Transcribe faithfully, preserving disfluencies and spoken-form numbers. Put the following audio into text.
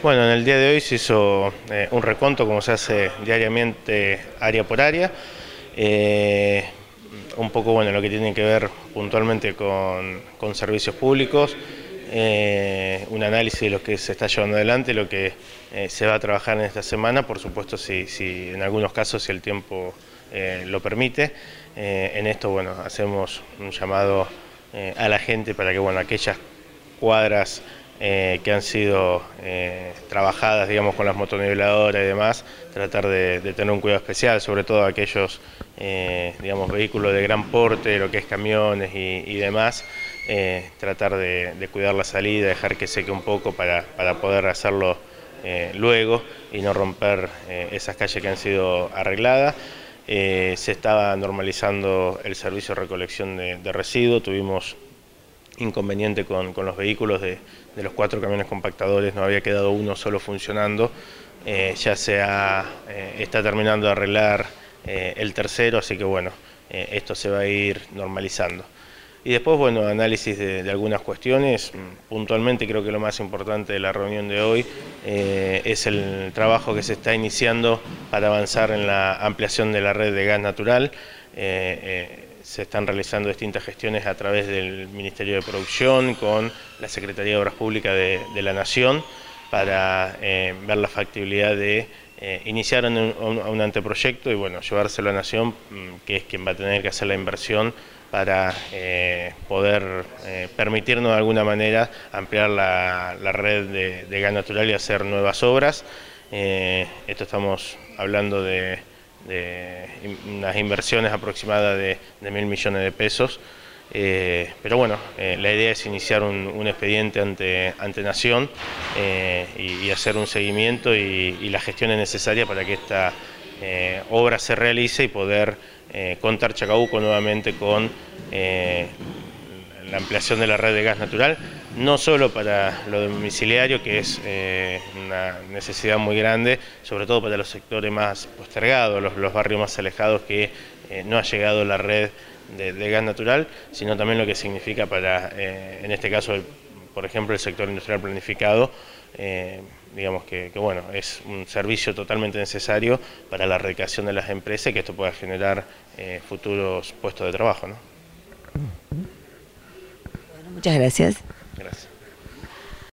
Bueno, en el día de hoy se hizo eh, un reconto, como se hace diariamente, área por área. Eh, un poco, bueno, lo que tiene que ver puntualmente con, con servicios públicos, eh, un análisis de lo que se está llevando adelante, lo que eh, se va a trabajar en esta semana, por supuesto, si, si en algunos casos, si el tiempo eh, lo permite. Eh, en esto, bueno, hacemos un llamado eh, a la gente para que, bueno, aquellas cuadras eh, que han sido eh, trabajadas, digamos, con las motoniveladoras y demás, tratar de, de tener un cuidado especial, sobre todo aquellos, eh, digamos, vehículos de gran porte, lo que es camiones y, y demás, eh, tratar de, de cuidar la salida, dejar que seque un poco para, para poder hacerlo eh, luego y no romper eh, esas calles que han sido arregladas. Eh, se estaba normalizando el servicio de recolección de, de residuos, tuvimos inconveniente con, con los vehículos de, de los cuatro camiones compactadores, no había quedado uno solo funcionando, eh, ya se ha, eh, está terminando de arreglar eh, el tercero, así que bueno, eh, esto se va a ir normalizando. Y después, bueno, análisis de, de algunas cuestiones. Puntualmente creo que lo más importante de la reunión de hoy eh, es el trabajo que se está iniciando para avanzar en la ampliación de la red de gas natural. Eh, eh, se están realizando distintas gestiones a través del Ministerio de Producción con la Secretaría de Obras Públicas de, de la Nación para eh, ver la factibilidad de eh, iniciar un, un, un anteproyecto y bueno, llevárselo a la Nación, que es quien va a tener que hacer la inversión para eh, poder eh, permitirnos de alguna manera ampliar la, la red de, de gas natural y hacer nuevas obras. Eh, esto estamos hablando de, de unas inversiones aproximadas de, de mil millones de pesos, eh, pero bueno, eh, la idea es iniciar un, un expediente ante, ante Nación eh, y, y hacer un seguimiento y, y las gestiones necesarias para que esta eh, obra se realice y poder eh, contar Chacabuco nuevamente con eh, la ampliación de la red de gas natural, no solo para lo domiciliario, que es eh, una necesidad muy grande, sobre todo para los sectores más postergados, los, los barrios más alejados que eh, no ha llegado la red de, de gas natural, sino también lo que significa para, eh, en este caso, el, por ejemplo, el sector industrial planificado, eh, digamos que, que bueno, es un servicio totalmente necesario para la erradicación de las empresas y que esto pueda generar eh, futuros puestos de trabajo, ¿no? Bueno, muchas gracias. Gracias.